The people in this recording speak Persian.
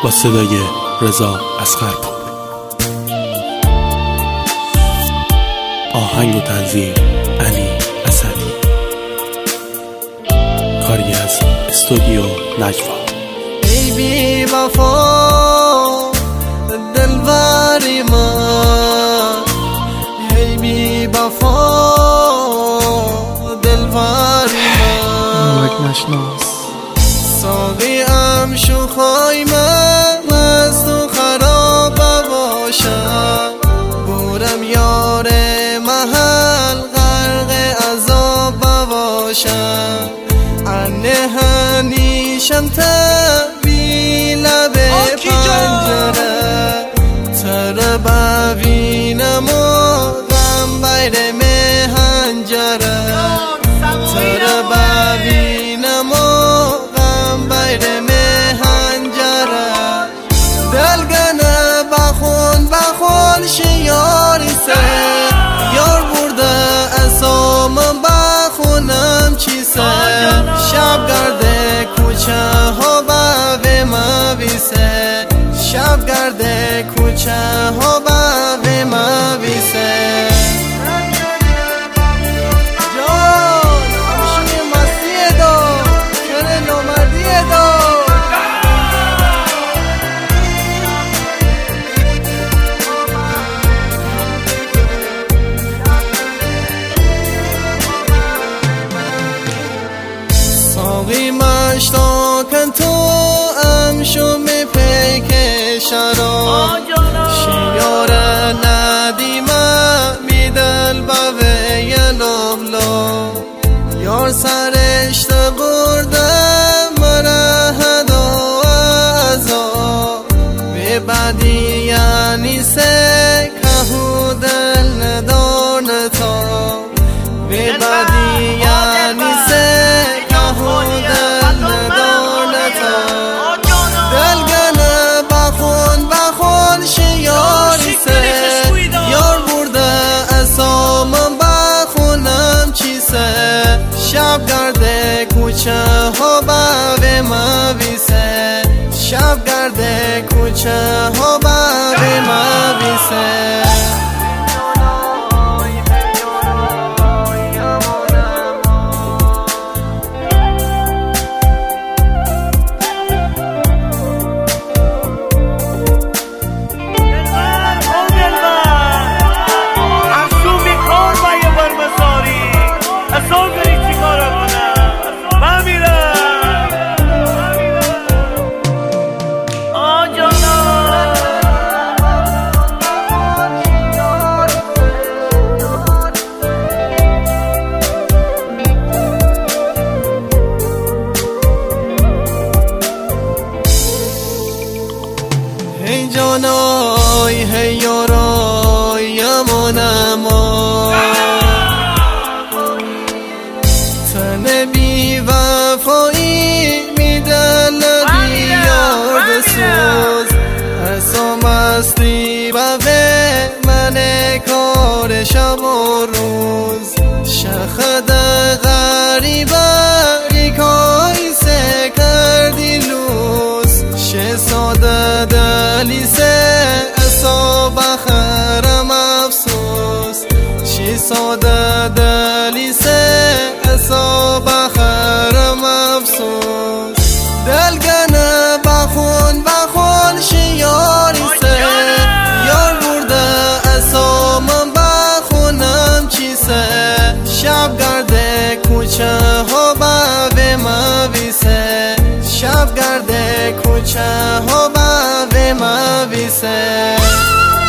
با صدای رضا اصغرپور. آهنگ و تنظیم علی اسدی. کاری از استودیو نجوا. ای بی وفا دلبری من، ای بی وفا دلبری من، نمک نشناس ساقی ام شوخای من از تو خراب باشم، برم یار محل غرق عذاب باشم، انه هنیشم تبی لب پنجره، تر ببینم و غم بیر مهنجره، تر ببینم و غم بیر مهنجره، دلگنه بخون شیاری سه، یار برده اسامم بخونم چی سه، شب گرده کوچه ها به مویسه، شب گرده کوچه ها به مویسه. جان همشون مسیح دار چرا نامردی دار، ساقی مشتاقن تو امشو می پیک شراب، شیار ندیمه میدل بوه یلوبلو، یار سرشت برده مره هدا ازا، به بدی یعنی سه کهو دل ندار نتا، به بدی یعنی سه کهو دل ندار نتا، دلگنه بخون شیاری سه، یار برده اسامم بخونم چی سه، شب گرده کوچه ها به مویسه، شب گرده کوچه ها به مویسه. هی جانای هی یارای امانم، تن بی وفایی میدل بیاد سوز، حسام استی بوه من کار شب و روز، شخد غریبه ریکای سه کردی لوز، شه ساده دلیسه اصاب خرم افسوس، شه ساده دلیسه اصاب خرم افسوس، دلگنه بخون شیاری سه، یار برده اسامم بخونم چی سه، شب گرده کوچه ها به مویسه، شب گرده کوچه ها به مویسه.